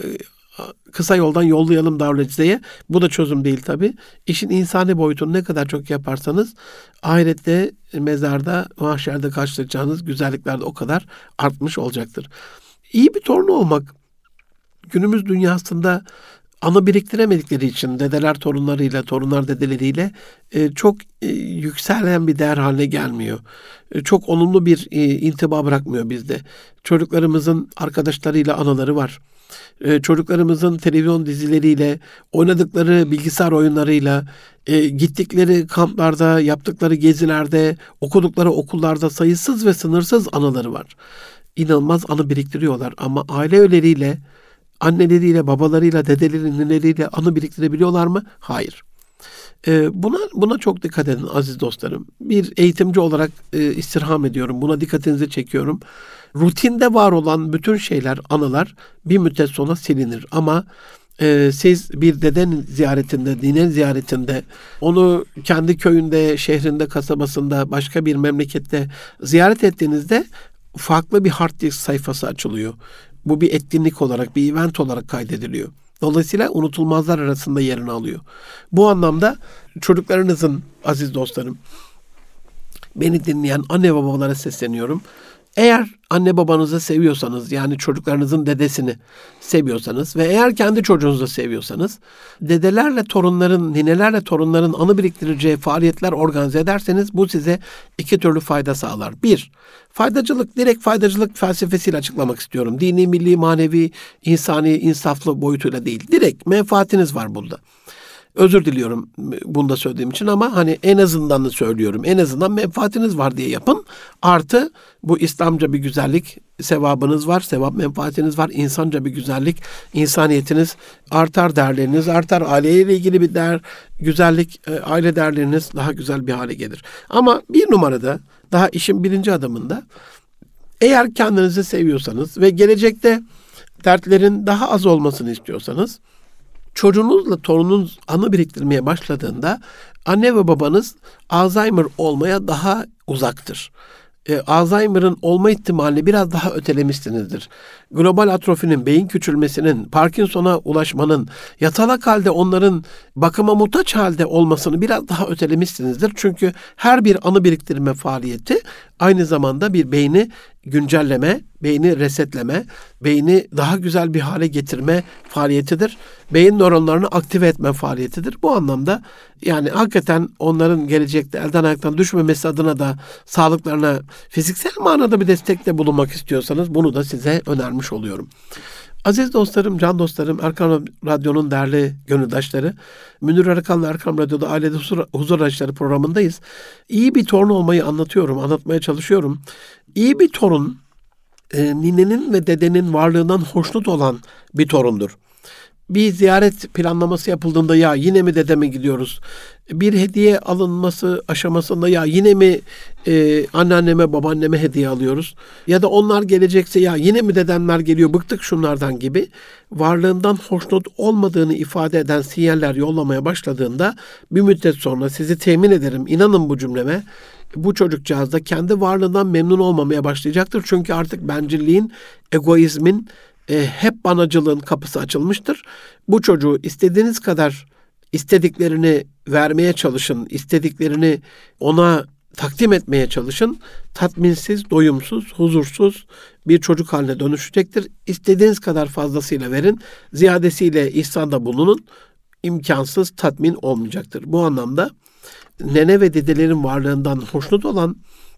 kısa yoldan yollayalım davranıcıya. Bu da çözüm değil tabii. İşin insani boyutunu ne kadar çok yaparsanız ahirette, mezarda, mahşerde karşılayacağınız güzellikler de o kadar artmış olacaktır. İyi bir torun olmak günümüz dünyasında ana biriktiremedikleri için dedeler torunlarıyla, torunlar dedeleriyle e, çok e, yükselen bir değer haline gelmiyor. E, çok olumlu bir e, intiba bırakmıyor bizde. Çocuklarımızın arkadaşlarıyla anıları var. E, çocuklarımızın televizyon dizileriyle, oynadıkları bilgisayar oyunlarıyla, e, gittikleri kamplarda, yaptıkları gezilerde, okudukları okullarda sayısız ve sınırsız anıları var. İnanılmaz anı biriktiriyorlar ama aile öğeleriyle, anneleriyle, babalarıyla, dedeleriyle anı biriktirebiliyorlar mı? Hayır. Ee, buna buna çok dikkat edin aziz dostlarım. Bir eğitimci olarak e, istirham ediyorum. Buna dikkatinizi çekiyorum. Rutinde var olan bütün şeyler, anılar bir müddet sonra silinir. Ama e, siz bir deden ziyaretinde, nine ziyaretinde, onu kendi köyünde, şehrinde, kasabasında, başka bir memlekette ziyaret ettiğinizde farklı bir hard disk sayfası açılıyor. Bu bir etkinlik olarak, bir event olarak kaydediliyor. Dolayısıyla unutulmazlar arasında yerini alıyor. Bu anlamda çocuklarınızın, aziz dostlarım, beni dinleyen anne babalara sesleniyorum. Eğer anne babanızı seviyorsanız, yani çocuklarınızın dedesini seviyorsanız ve eğer kendi çocuğunuzu seviyorsanız, dedelerle torunların, ninelerle torunların anı biriktireceği faaliyetler organize ederseniz bu size iki türlü fayda sağlar. Bir, faydacılık, direkt faydacılık felsefesiyle açıklamak istiyorum. Dini, milli, manevi, insani, insaflı boyutuyla değil. Direkt menfaatiniz var burada. Özür diliyorum bunu da söylediğim için ama hani en azından da söylüyorum. En azından menfaatiniz var diye yapın. Artı bu İslamca bir güzellik, sevabınız var, sevap menfaatiniz var. İnsanca bir güzellik, insaniyetiniz artar, değerleriniz artar. Aileyle ilgili bir değer, güzellik, aile değerleriniz daha güzel bir hale gelir. Ama bir numarada, daha işin birinci adımında, eğer kendinizi seviyorsanız ve gelecekte dertlerin daha az olmasını istiyorsanız, çocuğunuzla torununuz anı biriktirmeye başladığında anne ve babanız Alzheimer olmaya daha uzaktır. E, Alzheimer'ın olma ihtimalini biraz daha ötelemişsinizdir. Global atrofinin, beyin küçülmesinin, Parkinson'a ulaşmanın, yatalak halde onların bakıma muhtaç halde olmasını biraz daha ötelemişsinizdir. Çünkü her bir anı biriktirme faaliyeti aynı zamanda bir beyni güncelleme, beyni resetleme, beyni daha güzel bir hale getirme faaliyetidir. Beyin nöronlarını aktive etme faaliyetidir. Bu anlamda yani hakikaten onların gelecekte elden ayaktan düşmemesi adına da sağlıklarına fiziksel manada bir destekte bulunmak istiyorsanız bunu da size önermiş oluyorum. Aziz dostlarım, can dostlarım, Erkam Radyo'nun değerli gönüldaşları, Münir Arıkan'la Erkam Radyo'da Ailede Huzur, Huzur Arayışları programındayız. İyi bir torun olmayı anlatıyorum, anlatmaya çalışıyorum. İyi bir torun, e, ninenin ve dedenin varlığından hoşnut olan bir torundur. Bir ziyaret planlaması yapıldığında ya yine mi dedeme gidiyoruz? Bir hediye alınması aşamasında ya yine mi e, anneanneme babaanneme hediye alıyoruz? Ya da onlar gelecekse ya yine mi dedemler geliyor bıktık şunlardan gibi varlığından hoşnut olmadığını ifade eden sinyaller yollamaya başladığında bir müddet sonra sizi temin ederim, inanın bu cümleme, bu çocukcağız da kendi varlığından memnun olmamaya başlayacaktır. Çünkü artık bencilliğin, egoizmin, E, hep banacılığın kapısı açılmıştır. Bu çocuğu istediğiniz kadar istediklerini vermeye çalışın, istediklerini ona takdim etmeye çalışın. Tatminsiz, doyumsuz, huzursuz bir çocuk haline dönüşecektir. İstediğiniz kadar fazlasıyla verin. Ziyadesiyle ihsanda bulunun. İmkansız tatmin olmayacaktır. Bu anlamda nene ve dedelerin varlığından hoşnut olan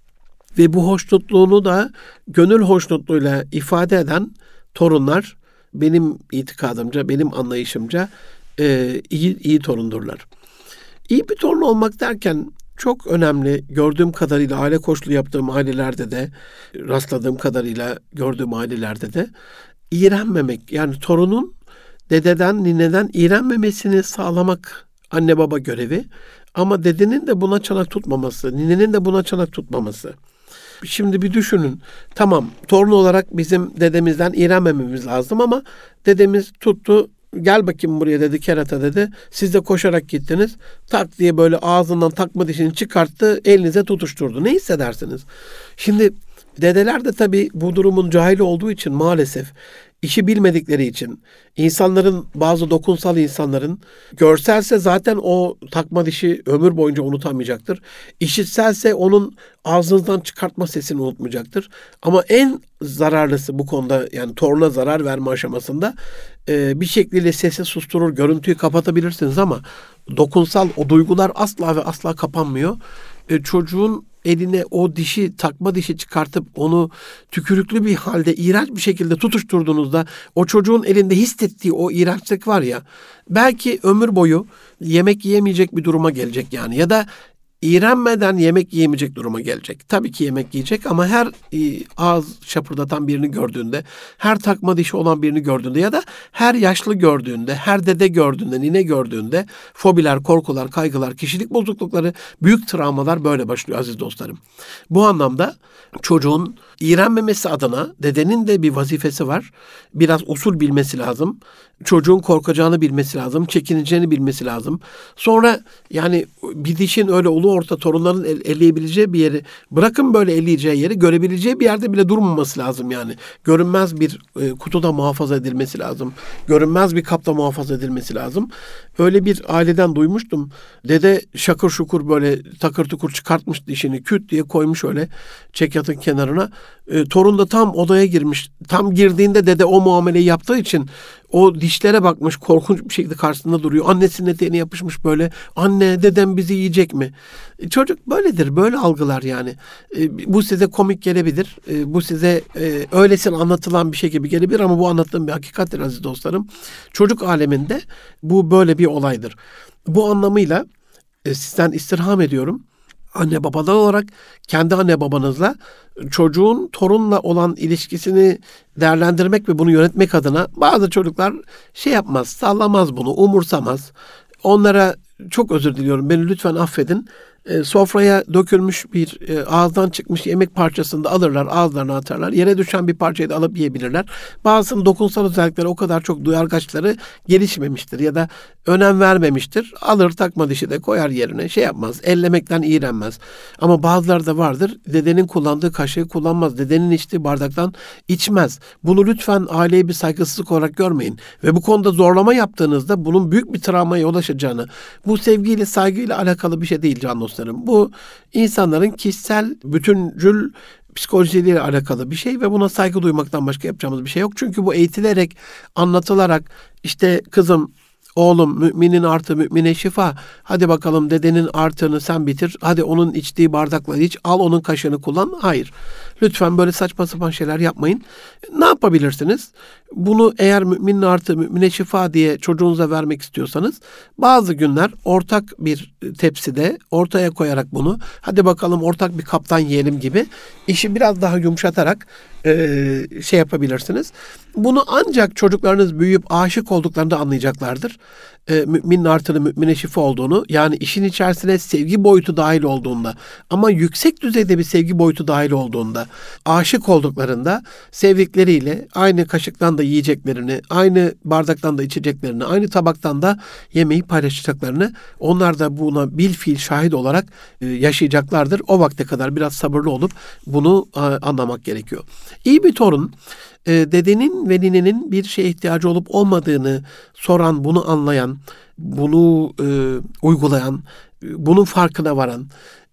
ve bu hoşnutluğunu da gönül hoşnutluğuyla ifade eden torunlar benim itikadımca, benim anlayışımca e, iyi, iyi torundurlar. İyi bir torun olmak derken çok önemli, gördüğüm kadarıyla aile koçluğu yaptığım ailelerde de, rastladığım kadarıyla gördüğüm ailelerde de iğrenmemek, yani torunun dededen, nineden iğrenmemesini sağlamak anne baba görevi. Ama dedenin de buna çanak tutmaması, ninenin de buna çanak tutmaması. Şimdi bir düşünün. Tamam, torun olarak bizim dedemizden iğrenmememiz lazım ama dedemiz tuttu, gel bakayım buraya dedi, kerata dedi. Siz de koşarak gittiniz. Tak diye böyle ağzından takma dişini çıkarttı, elinize tutuşturdu. Ne hissedersiniz? Şimdi dedeler de tabii bu durumun cahili olduğu için maalesef, işi bilmedikleri için, insanların, bazı dokunsal insanların görselse zaten o takma dişi ömür boyunca unutamayacaktır. İşitselse onun ağzınızdan çıkartma sesini unutmayacaktır. Ama en zararlısı bu konuda, yani toruna zarar verme aşamasında e, bir şekilde sesi susturur, görüntüyü kapatabilirsiniz ama dokunsal o duygular asla ve asla kapanmıyor. E, çocuğun eline o dişi, takma dişi çıkartıp onu tükürüklü bir halde iğrenç bir şekilde tutuşturduğunuzda o çocuğun elinde hissettiği o iğrençlik var ya, belki ömür boyu yemek yiyemeyecek bir duruma gelecek yani, ya da iğrenmeden yemek yiyemeyecek duruma gelecek. Tabii ki yemek yiyecek ama her e, ağız şapırdatan birini gördüğünde, her takma dişi olan birini gördüğünde ya da her yaşlı gördüğünde, her dede gördüğünde, nine gördüğünde fobiler, korkular, kaygılar, kişilik bozuklukları, büyük travmalar böyle başlıyor aziz dostlarım. Bu anlamda çocuğun iğrenmemesi adına dedenin de bir vazifesi var. Biraz usul bilmesi lazım. Çocuğun korkacağını bilmesi lazım. Çekineceğini bilmesi lazım. Sonra yani bir dişin öyle ulu orta torunların el, elleyebileceği bir yeri, bırakın böyle elleyeceği yeri, görebileceği bir yerde bile durmaması lazım yani. Görünmez bir e, kutuda muhafaza edilmesi lazım. Görünmez bir kapta muhafaza edilmesi lazım. Öyle bir aileden duymuştum. Dede şakır şukur böyle takır tukur çıkartmış dişini, küt diye koymuş öyle çekyatın kenarına. E, torun da tam odaya girmiş. Tam girdiğinde dede o muameleyi yaptığı için o dişlere bakmış, korkunç bir şekilde karşısında duruyor. Annesinin eteğine yapışmış böyle. Anne, dedem bizi yiyecek mi? E, çocuk böyledir, böyle algılar yani. E, bu size komik gelebilir. E, bu size e, öylesine anlatılan bir şey gibi gelebilir ama bu anlattığım bir hakikattir aziz dostlarım. Çocuk aleminde bu böyle bir olaydır. Bu anlamıyla e, sizden istirham ediyorum. Anne babalar olarak kendi anne babanızla çocuğun torunla olan ilişkisini değerlendirmek ve bunu yönetmek adına, bazı çocuklar şey yapmaz, sallamaz bunu, umursamaz. Onlara çok özür diliyorum, beni lütfen affedin. E, sofraya dökülmüş bir e, ağızdan çıkmış yemek parçasını da alırlar, ağızlarına atarlar. Yere düşen bir parçayı da alıp yiyebilirler. Bazısının dokunsal özellikleri o kadar çok, duyargaçları gelişmemiştir ya da önem vermemiştir. Alır takma dişi de koyar yerine, şey yapmaz, ellemekten iğrenmez. Ama bazıları da vardır, dedenin kullandığı kaşığı kullanmaz, dedenin içtiği bardaktan içmez. Bunu lütfen aileye bir saygısızlık olarak görmeyin. Ve bu konuda zorlama yaptığınızda bunun büyük bir travmaya yol açacağını, bu sevgiyle, saygıyla alakalı bir şey değil can dostlarım. Bu insanların kişisel, bütüncül psikolojileriyle alakalı bir şey ve buna saygı duymaktan başka yapacağımız bir şey yok. Çünkü bu eğitilerek, anlatılarak, işte kızım, oğlum, müminin artı mümine şifa. Hadi bakalım dedenin artığını sen bitir. Hadi onun içtiği bardakla iç. Al onun kaşığını kullan. Hayır. Lütfen böyle saçma sapan şeyler yapmayın. Ne yapabilirsiniz? Bunu eğer müminin artı mümine şifa diye çocuğunuza vermek istiyorsanız bazı günler ortak bir tepside ortaya koyarak bunu, hadi bakalım ortak bir kaptan yiyelim gibi işi biraz daha yumuşatarak e, şey yapabilirsiniz. Bunu ancak çocuklarınız büyüyüp aşık olduklarında anlayacaklardır. E, müminin artılı mümine şifa olduğunu, yani işin içerisine sevgi boyutu dahil olduğunda, ama yüksek düzeyde bir sevgi boyutu dahil olduğunda, aşık olduklarında sevdikleriyle aynı kaşıktan da yiyeceklerini, aynı bardaktan da içeceklerini, aynı tabaktan da yemeği paylaşacaklarını, onlar da buna bilfiil şahit olarak e, yaşayacaklardır. O vakte kadar biraz sabırlı olup bunu a, anlamak gerekiyor. İyi bir torun, e, dedenin ve ninenin bir şeye ihtiyacı olup olmadığını soran, bunu anlayan, bunu e, uygulayan, e, bunun farkına varan,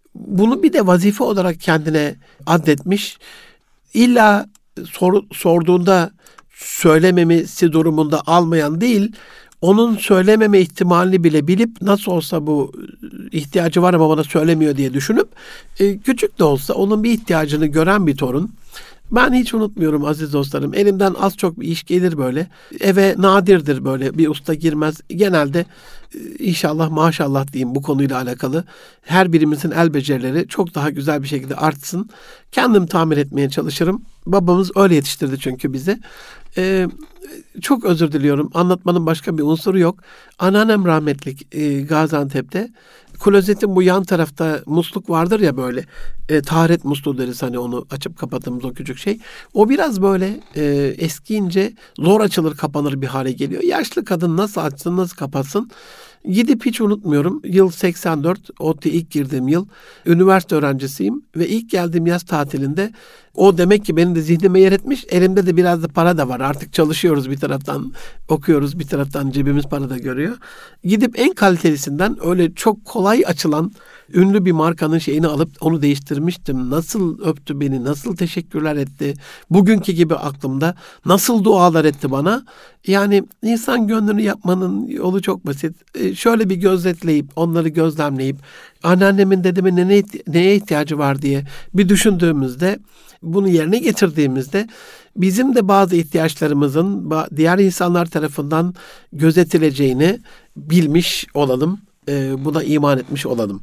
Bunu bir de vazife olarak kendine addetmiş. İlla sor, sorduğunda söylememesi durumunda almayan değil, onun söylememe ihtimalini bile bilip nasıl olsa bu ihtiyacı var ama bana söylemiyor diye düşünüp e, küçük de olsa onun bir ihtiyacını gören bir torun. Ben hiç unutmuyorum aziz dostlarım. Elimden az çok bir iş gelir böyle. Eve nadirdir böyle bir usta girmez. Genelde inşallah maşallah diyeyim bu konuyla alakalı. Her birimizin el becerileri çok daha güzel bir şekilde artsın. Kendim tamir etmeye çalışırım. Babamız öyle yetiştirdi çünkü bizi. Ee, çok özür diliyorum. Anlatmanın başka bir unsuru yok. Anneannem rahmetlik e, Gaziantep'te. Klozetin bu yan tarafta musluk vardır ya böyle. E, taharet musluğu deriz hani onu açıp kapattığımız o küçük şey. O biraz böyle e, eskiyince zor açılır kapanır bir hale geliyor. Yaşlı kadın nasıl açsın nasıl kapatsın. Gidip hiç unutmuyorum. Yıl seksen dört, ODTÜ'ye ilk girdiğim yıl. Üniversite öğrencisiyim ve ilk geldiğim yaz tatilinde o demek ki benim de zihnime yer etmiş. Elimde de biraz da para da var. Artık çalışıyoruz bir taraftan, okuyoruz bir taraftan cebimiz para da görüyor. Gidip en kalitelisinden öyle çok kolay açılan ünlü bir markanın şeyini alıp onu değiştirmiştim. Nasıl öptü beni, nasıl teşekkürler etti. Bugünkü gibi aklımda nasıl dualar etti bana. Yani insan gönlünü yapmanın yolu çok basit. Ee, şöyle bir gözetleyip, onları gözlemleyip, anneannemin dedemin ne, neye ihtiyacı var diye bir düşündüğümüzde, bunu yerine getirdiğimizde bizim de bazı ihtiyaçlarımızın diğer insanlar tarafından gözetileceğini bilmiş olalım. Ee, buna iman etmiş olalım.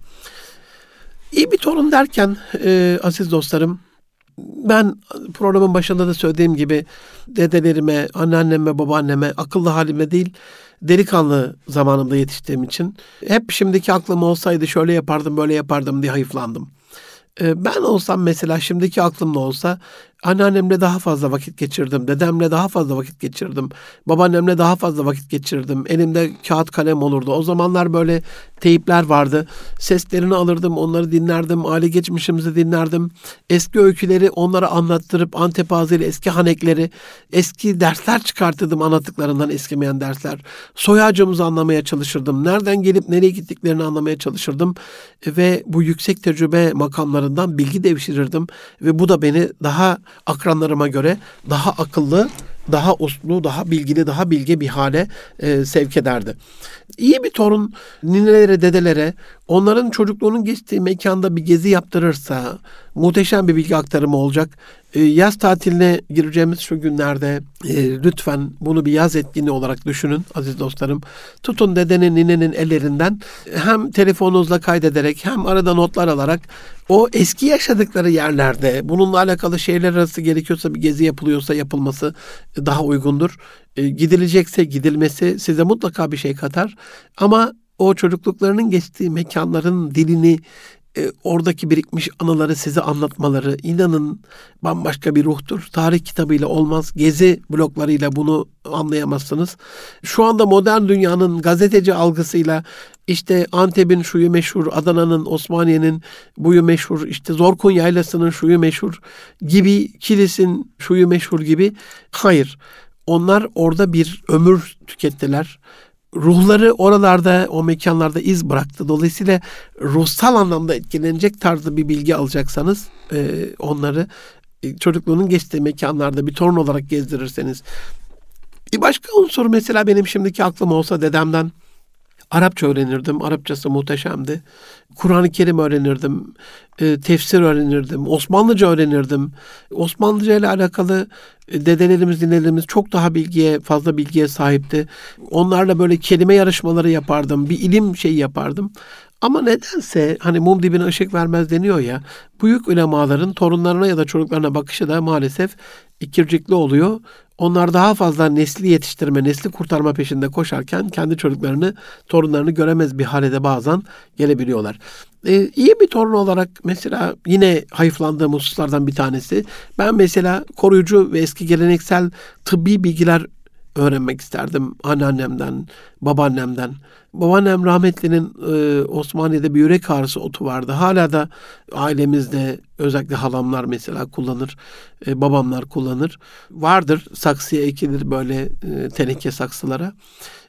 İyi bir torun derken e, aziz dostlarım, ben programın başında da söylediğim gibi dedelerime, anneanneme, babaanneme, akıllı halime değil, delikanlı zamanımda yetiştiğim için hep şimdiki aklım olsaydı şöyle yapardım, böyle yapardım diye hayıflandım. Ben olsam mesela şimdiki aklımda olsa anneannemle daha fazla vakit geçirdim. Dedemle daha fazla vakit geçirdim. Babaannemle daha fazla vakit geçirdim. Elimde kağıt kalem olurdu. O zamanlar böyle teypler vardı. Seslerini alırdım, onları dinlerdim. Aile geçmişimizi dinlerdim. Eski öyküleri onlara anlattırıp Antep ağzıyla eski hanekleri, eski dersler çıkartırdım anlattıklarından eskimeyen dersler. Soy ağacımızı anlamaya çalışırdım. Nereden gelip nereye gittiklerini anlamaya çalışırdım. Ve bu yüksek tecrübe makamlarından bilgi devşirirdim. Ve bu da beni daha akranlarıma göre daha akıllı, daha uslu, daha bilgili, daha bilge bir hale e, sevk ederdi. İyi bir torun ninelere, dedelere onların çocukluğunun geçtiği mekanda bir gezi yaptırırsa muhteşem bir bilgi aktarımı olacak. E, yaz tatiline gireceğimiz şu günlerde e, lütfen bunu bir yaz etkinliği olarak düşünün aziz dostlarım. Tutun dedenin, ninenin ellerinden hem telefonunuzla kaydederek hem arada notlar alarak o eski yaşadıkları yerlerde bununla alakalı şeyler arası gerekiyorsa bir gezi yapılıyorsa yapılması daha uygundur. E, gidilecekse gidilmesi size mutlaka bir şey katar. Ama o çocukluklarının geçtiği mekanların dilini, e, oradaki birikmiş anıları size anlatmaları inanın bambaşka bir ruhtur. Tarih kitabıyla olmaz. Gezi bloklarıyla bunu anlayamazsınız. Şu anda modern dünyanın gazeteci algısıyla işte Antep'in şuyu meşhur, Adana'nın, Osmaniye'nin buyu meşhur, işte Zorkun Yaylası'nın şuyu meşhur gibi, Kilis'in şuyu meşhur gibi. Hayır. Onlar orada bir ömür tükettiler. Ruhları oralarda, o mekanlarda iz bıraktı. Dolayısıyla ruhsal anlamda etkilenecek tarzda bir bilgi alacaksanız e, onları e, çocukluğunun geçtiği mekanlarda bir torun olarak gezdirirseniz. Bir başka unsur mesela benim şimdiki aklım olsa dedemden Arapça öğrenirdim. Arapçası muhteşemdi. Kur'an-ı Kerim öğrenirdim. E, tefsir öğrenirdim. Osmanlıca öğrenirdim. Osmanlıca ile alakalı e, dedelerimiz, ninelerimiz çok daha bilgiye, fazla bilgiye sahipti. Onlarla böyle kelime yarışmaları yapardım. Bir ilim şeyi yapardım. Ama nedense hani mum dibine ışık vermez deniyor ya. Büyük ulemaların torunlarına ya da çocuklarına bakışı da maalesef ikircikli oluyor. Onlar daha fazla nesli yetiştirme, nesli kurtarma peşinde koşarken kendi çocuklarını, torunlarını göremez bir hale de bazen gelebiliyorlar. Ee, iyi bir torun olarak mesela yine hayıflandığım hususlardan bir tanesi. Ben mesela koruyucu ve eski geleneksel tıbbi bilgiler öğrenmek isterdim anneannemden, babaannemden. Babaannem rahmetlinin e, Osmaniye'de bir yürek ağrısı otu vardı. Hala da ailemizde özellikle halamlar mesela kullanır, e, babamlar kullanır. Vardır, saksıya ekilir böyle e, teneke saksılara.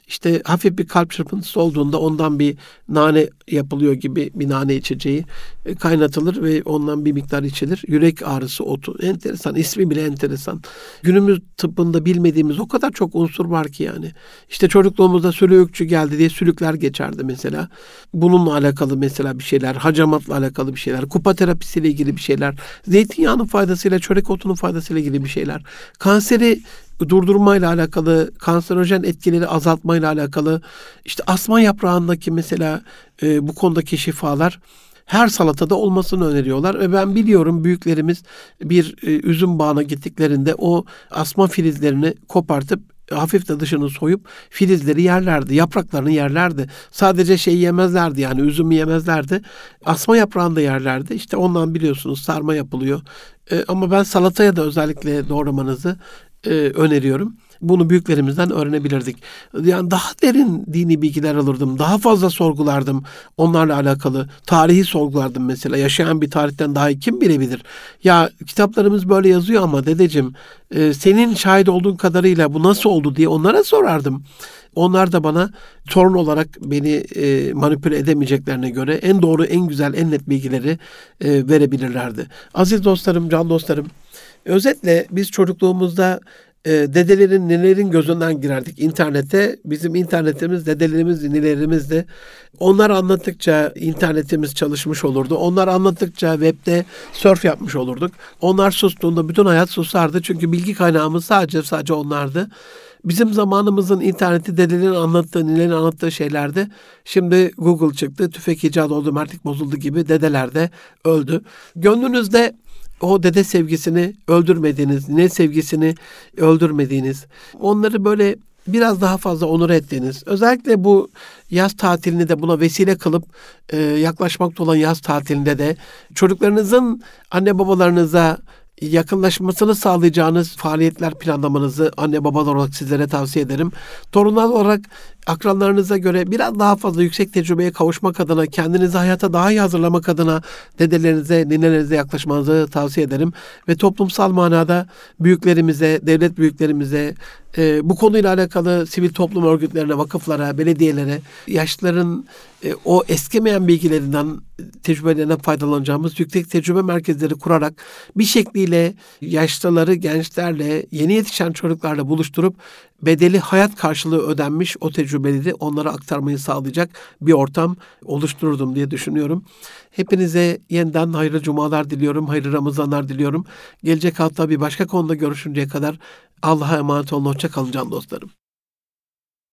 İşte hafif bir kalp çarpıntısı olduğunda ondan bir nane yapılıyor gibi bir nane içeceği e, kaynatılır ve ondan bir miktar içilir. Yürek ağrısı otu. Enteresan. İsmi bile enteresan. Günümüz tıbbında bilmediğimiz o kadar çok unsur var ki yani. İşte çocukluğumuzda sülükçü geldi diye sülükler geçerdi mesela. Bununla alakalı mesela bir şeyler, hacamatla alakalı bir şeyler, kupa terapisiyle ilgili bir şeyler, zeytinyağının faydasıyla, çörek otunun faydasıyla ilgili bir şeyler, kanseri durdurmayla alakalı, kanserojen etkileri azaltmayla alakalı, işte asma yaprağındaki mesela e, bu konudaki şifalar her salatada olmasını öneriyorlar ve ben biliyorum büyüklerimiz bir e, üzüm bağına gittiklerinde o asma filizlerini kopartıp hafif de dışını soyup filizleri yerlerdi, yapraklarını yerlerdi. Sadece şey yemezlerdi, yani üzümü yemezlerdi. Asma yaprağını da yerlerdi. İşte ondan biliyorsunuz sarma yapılıyor. E, ama ben salataya da özellikle doğramanızı e, öneriyorum. Bunu büyüklerimizden öğrenebilirdik. Yani daha derin dini bilgiler alırdım. Daha fazla sorgulardım onlarla alakalı. Tarihi sorgulardım mesela. Yaşayan bir tarihten daha iyi kim bilebilir? Ya kitaplarımız böyle yazıyor ama dedeciğim e, senin şahit olduğun kadarıyla bu nasıl oldu diye onlara sorardım. Onlar da bana torun olarak beni e, manipüle edemeyeceklerine göre en doğru, en güzel, en net bilgileri e, verebilirlerdi. Aziz dostlarım, can dostlarım, özetle biz çocukluğumuzda e, dedelerin, ninelerin gözünden girerdik internete. Bizim internetimiz dedelerimiz, ninelerimizdi. Onlar anlattıkça internetimiz çalışmış olurdu. Onlar anlattıkça webde surf yapmış olurduk. Onlar sustuğunda bütün hayat susardı. Çünkü bilgi kaynağımız sadece sadece onlardı. Bizim zamanımızın interneti dedelerin anlattığı, ninelerin anlattığı şeylerdi. Şimdi Google çıktı, tüfek icat oldu, mertlik bozuldu gibi dedeler de öldü. Gönlünüzde o dede sevgisini öldürmediğiniz, nine sevgisini öldürmediğiniz, onları böyle biraz daha fazla onur ettiğiniz, özellikle bu yaz tatilini de buna vesile kılıp e, yaklaşmakta olan yaz tatilinde de çocuklarınızın anne babalarınıza yakınlaşmasını sağlayacağınız faaliyetler planlamanızı anne babalar olarak sizlere tavsiye ederim. Torunlar olarak akranlarınıza göre biraz daha fazla yüksek tecrübeye kavuşmak adına, kendinizi hayata daha iyi hazırlamak adına dedelerinize, ninelerinize yaklaşmanızı tavsiye ederim. Ve toplumsal manada büyüklerimize, devlet büyüklerimize, e, bu konuyla alakalı sivil toplum örgütlerine, vakıflara, belediyelere, yaşlıların e, o eskimeyen bilgilerinden, tecrübelerine faydalanacağımız yüksek tecrübe merkezleri kurarak bir şekliyle yaşlıları gençlerle, yeni yetişen çocuklarla buluşturup bedeli hayat karşılığı ödenmiş o tecrübeleri onlara aktarmayı sağlayacak bir ortam oluştururdum diye düşünüyorum. Hepinize yeniden hayırlı cumalar diliyorum, hayırlı Ramazanlar diliyorum. Gelecek hafta bir başka konuda görüşünceye kadar Allah'a emanet olun, hoşça kalın can dostlarım.